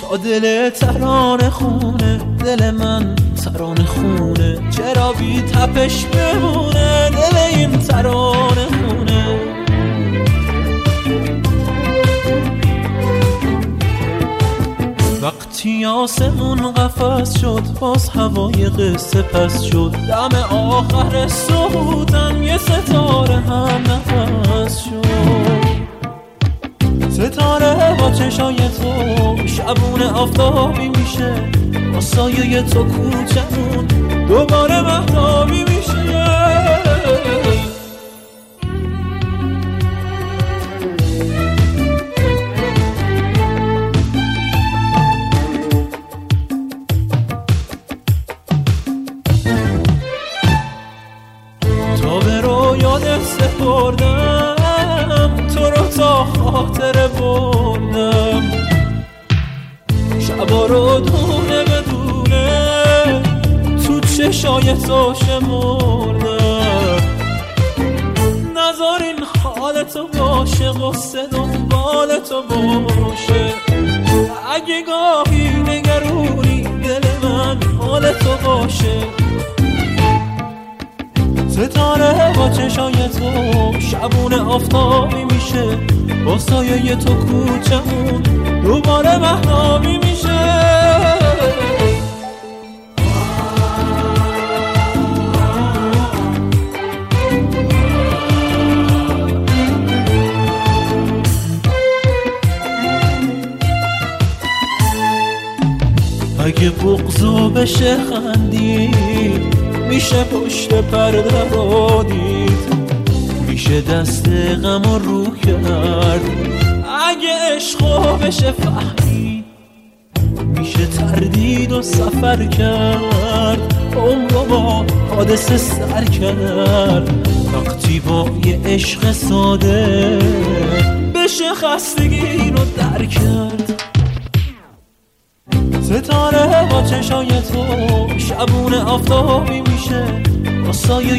با دل ترانه خونه، دل من ترانه خونه، چرا بی تپش بمونه دل این ترانه خونه. وقتی آسمون قفس شد باز هوای قصه پس شد، دم آخر صبحم یه ستاره هم نفس شد. ستاره با چشای تو شبونه آفتابی میشه، با سایه تو کوچمون دوباره مهتابی میشه. تا به رویات سپردم تو رو تا خاطر بردم، شبا رو دونه بدونه تو چشای تو شمردم. نذار این حال تو باشه قصه دنبال تو باشه، اگه گاهی نگرونی دل من حال تو باشه. ستاره با چشای تو شبونه آفتابی میشه، با سایه تو کوچمون دوباره مهتابی میشه. اگه بغضو بشه خندید، میشه پشت پرده رو دید، میشه دست غم رو کرد. اگه عشقو بشه فهمید، میشه تردید و سفر کرد، عمرو با حادثه سر کرد. وقتی با یه عشق ساده بشه خستگی رو در کرد. ستاره با چشای تو شبونه آفتابی میشه، با سایه